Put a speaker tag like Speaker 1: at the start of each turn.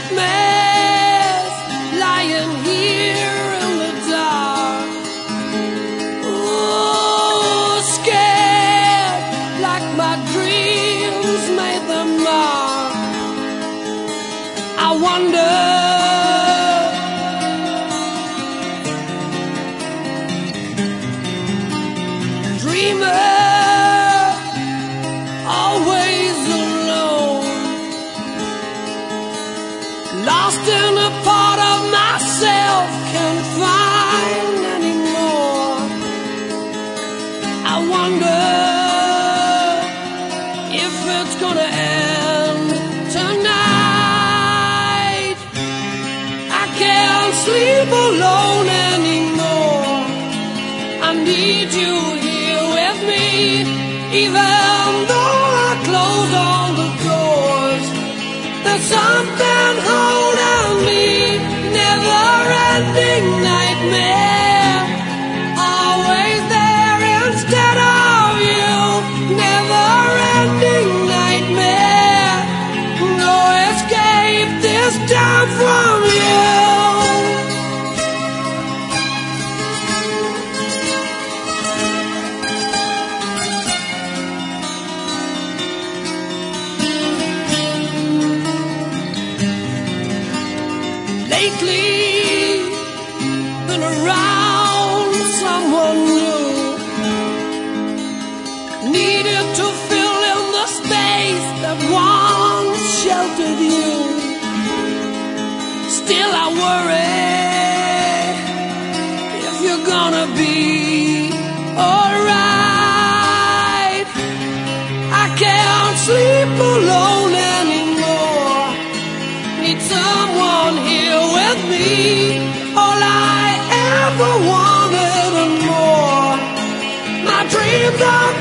Speaker 1: nightmares lying here in the dark. Oh, scared like my dreams made them mark. I wonder, dreamer, always alone, lost in a part of myself, can't find anymore. I wonder if it's gonna end tonight. I can't sleep alone anymore. I need you here with me, even though I close all the doors. There's something holding me, never-ending nightmare, always there instead of you. Never-ending nightmare, no escape this time from you. Lately, been around someone new, needed to fill in the space that once sheltered you. Still I worry if you're gonna be alright. I can't sleep alone anymore, need someone here with me, all I ever wanted and more. My dreams are